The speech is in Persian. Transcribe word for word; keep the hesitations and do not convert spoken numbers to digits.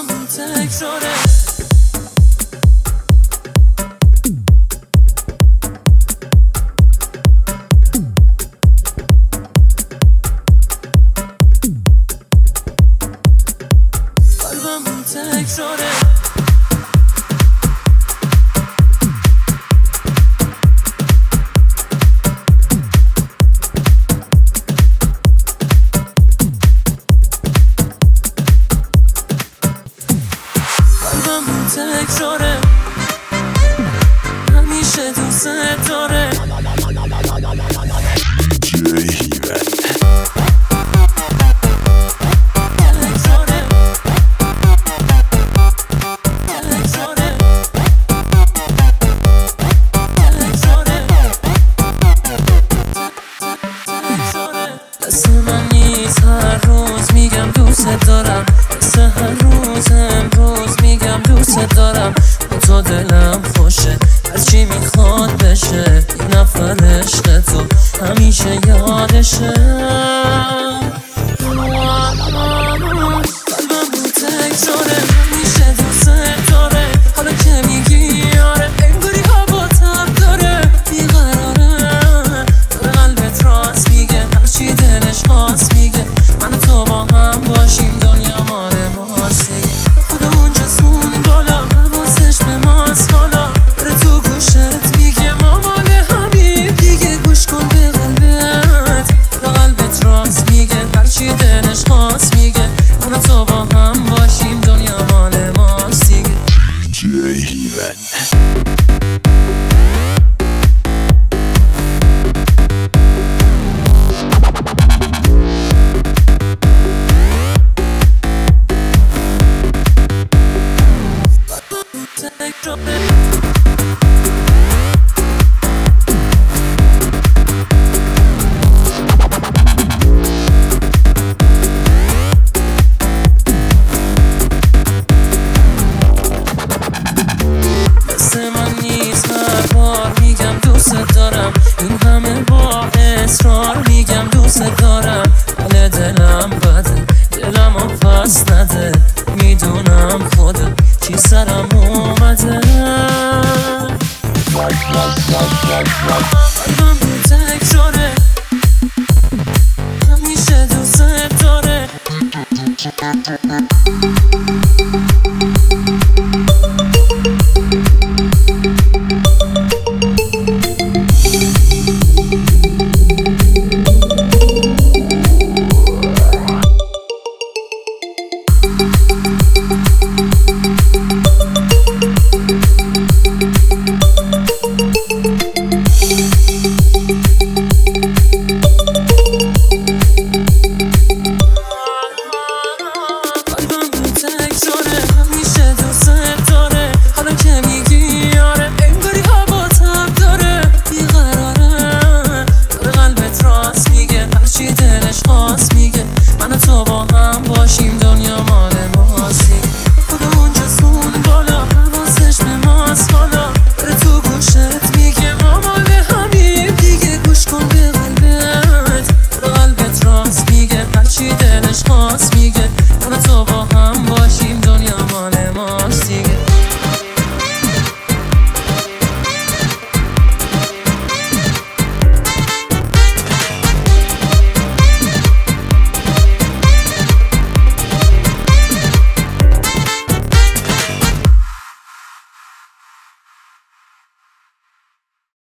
قلبم تکراره. قلبم تکراره. قلبم تکراره، همیشه دوست داره. دست من نیست هر روز میگم دوست دارم، دست هر روز امروز میگم دوست دارم. با تو دلم خوشه هرچی میخواد بشه، یه نفر عشق تو همیشه یادشه. قلبم تکراره، همیشه دوست داره. حالا که میگی آره انگاری هوا تب داره، بیقراره داره قلبت راست میگه، هرچی دلش خواست میگه. من و تو با هم باشیم دنیا مال ماست. خودمون جسمون بالا حواسش به ماست حالا، بره تو گوشت میگه ما مال همین دیگه. گوش کن به قلبت، به قلبت راست میگه، هرچی دلش خواست میگه. من و تو با هم باشیم دنیا مال ماست دیگه. دست من نیست هر بار میگم دوست دارم، این همه با اصرار میگم دوست دارم. حال دلم بده دلمو پس نده، میدونم خودم چی سرم اومده. قلبم تکراره، همیشه دوست داره.